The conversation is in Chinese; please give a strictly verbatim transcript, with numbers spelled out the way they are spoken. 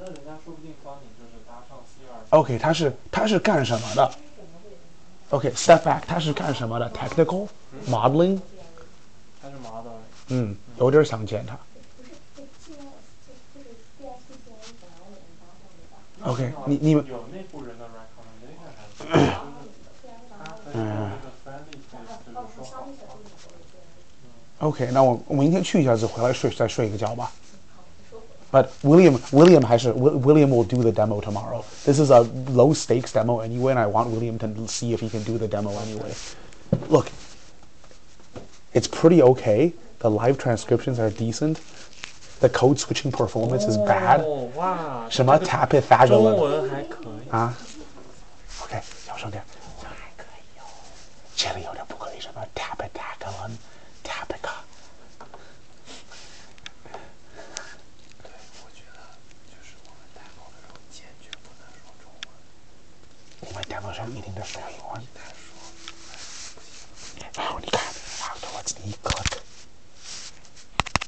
那人家说不定帮你就是搭上 C 二。 OK， 他是他是干什么的 ？OK，step、okay, back， 他是干什么的 ？Technical、嗯、modeling。 他是 model。 嗯，有点想见他。OK， 你你们有内部人的 recommendation 还是？嗯。 OK， 那我我明天去一下子，回来睡再睡一个觉吧。But William, William 还是 William will do the demo tomorrow. This is a low stakes demo anyway, and I want William to see if he can do the demo anyway. Look, it's pretty okay. The live transcriptions are decent. The code switching performance is bad. 哦哇， 什么 Tapithagolan 中文还可以啊 ？OK， 小声点。还可以哦。这里有点不可以，什么 Tapithagolan, Tapica。我们 demo 上一定得说英文。